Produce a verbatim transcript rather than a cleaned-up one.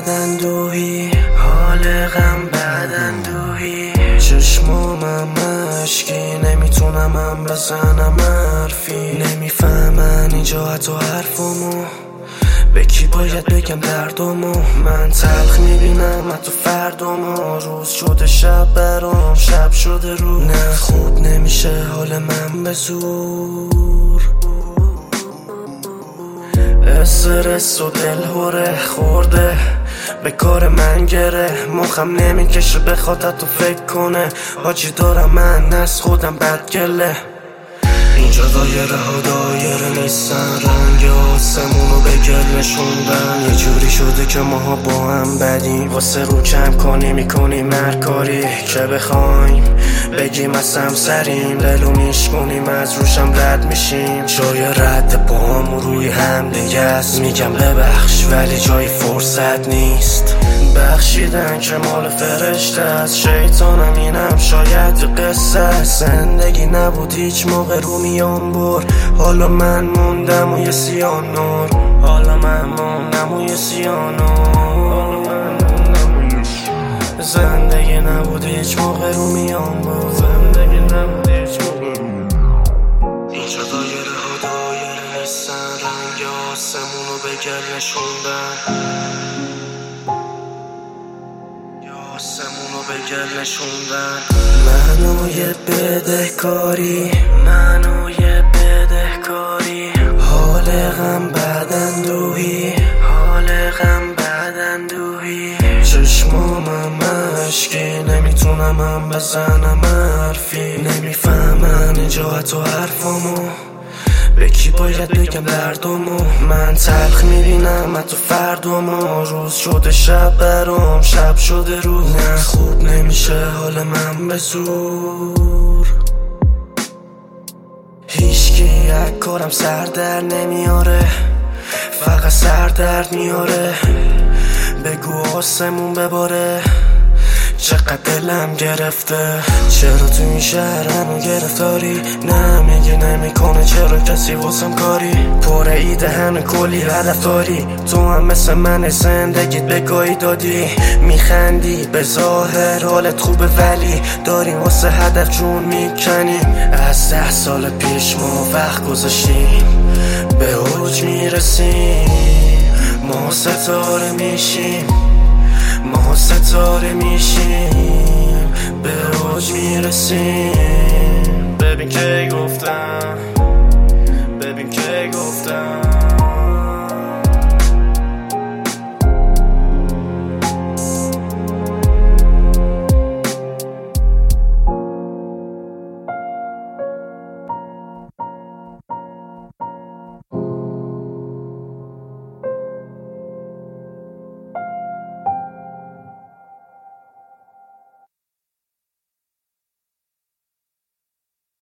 بعد اندوهی، حال غم بعد اندوهی، چشمامم مشکی، نمیتونم هم بزنم حرفی، نمیفهمن اینجا حتی حرفمو، به کی باید بگم دردمو. من تلخ میبینم حتی فردامو، روز شده شب برام، شب شده رو. نه خوب نمیشه حال من به زور، استرس و دلهوره خورده به کار من گره، مخم نمیکشه بخواد تو فکر کنه، حاجی دارم من از خودم بدگله. اینجا دایره ها دایره نیستن، رنگ آسمونو به گل نشوندن، یه جوری شده که ماها با هم بدیم، واسه رو کم کنی میکنیم هر کاری که بخوایم، بگیم از هم سریم، دلو میشکنیم از روشم رد میشیم، جای رد با هم روی هم دیگه است، میگم ببخش ولی جای فرصت نیست، بخشیدن که مال فرشته است، شیطانم اینم شاید قصه است، زندگی نبود هیچ موقع رو میان بر، حالا من موندم و یه سیانور، حالا من موندم و یه سیانور، زندگی نبود هیچ موقع رو میان بر، زندگی نبود هیچ موقع رو میان بر. اینجا دایره ها دایره نیستن، رنگ آسمونو به گل نشوندن، آسمونو به گل نشوندن، منو یه بدهکاری، منو یه بدهکاری، حال غم بعد اندوهی، حال غم بعد اندوهی، چشمامم مشکی، نمیتونم هم بزنم حرفی، نمیفهمن اینجا حتی حرفمو، به کی باید بگم دردمو. من تلخ میبینم حتی فردامو، روز شده شب برام، شب شده رو. نه خوب نمیشه حال من به زور، هیچکی از کارم سر در نمیاره، فقط سر درد میاره، بگو آسمون بباره، چقدر دلم گرفته، چرا تو این شهر هنو گرفتاری، نمیگی نمیکنه چرا کسی واسم کاری، پر ایده هنو کلی هدف داری، تو هم مثل من زندگیت به گاهی دادی، میخندی به ظاهر حالت خوبه ولی داریم واسه هدف جون میکنیم، از ده سال پیش ما وقت گذاشتیم، به اوج میرسیم، ما ستاره میشیم، ما ستاره میشیم، به اوج میرسیم، ببین که گفتم، ببین که گفتم.